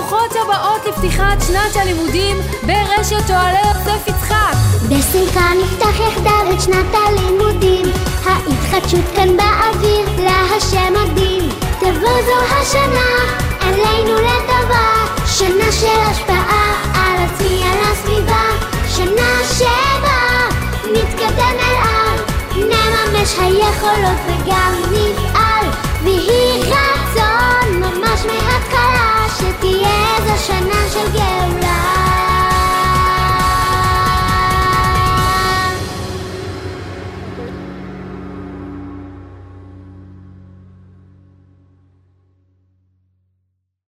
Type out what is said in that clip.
ברוכות הבאות לפתיחת שנת הלימודים ברשת אוהלי יוסף יצחק. בשמחה נפתח יחדיו את שנת הלימודים, ההתחדשות כאן באוויר, להשם מודים. תבוא זו השנה עלינו לטובה, שנה של השפעה על עצמי, על הסביבה, שנה של